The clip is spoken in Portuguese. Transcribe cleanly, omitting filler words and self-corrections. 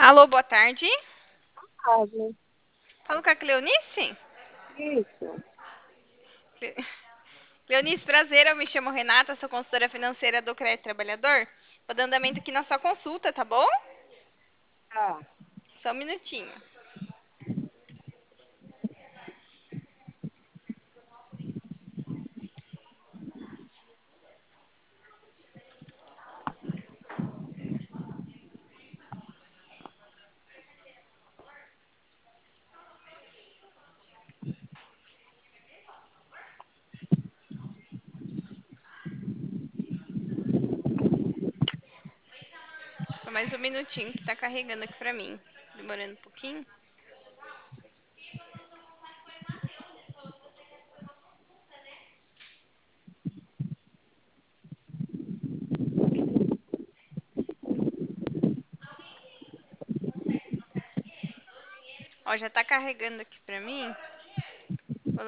Alô, boa tarde. Casa. Falo com a Cleonice? Isso. Cle- Cleonice, prazer, eu me chamo Renata, sou consultora financeira do Crédito Trabalhador. Vou dando andamento aqui na sua consulta, tá bom? Tá. Só um minutinho. Só mais um minutinho que tá carregando aqui pra mim. Demorando um pouquinho. Ó, já tá carregando aqui pra mim.